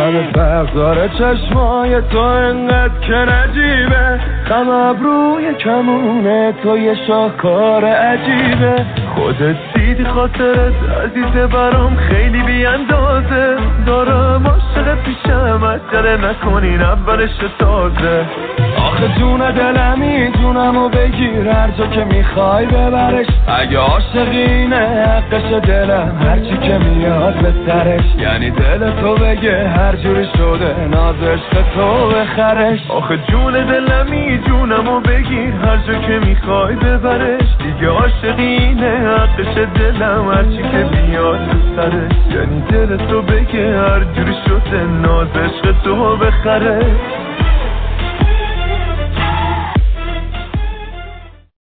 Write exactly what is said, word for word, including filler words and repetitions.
همه فرق داره چشمای تو انقدر که نجیبه، خم ابروی کمونه تو یه شاهکار عجیبه. خودت دیدی خاطرت عزیزه برام خیلی بی اندازه، دارم عاشق پیشم عجله نکنین اولش تازه. آخه جون دلمی جونمو بگیر هر جا که میخوای ببرش، اگه عاشقینه حقش دلم هرچی که میاد به سرش، یعنی دل تو بگه هر جوری شده ناز عشق تو بخرش. آخه جون دلمی جونمو بگیر هر جا که میخوای ببرش، دیگه عاشقینه حقش دلم هرچی که میاد به سرش، یعنی دل تو بگه هر جوری شده ناز عشق تو بخرش.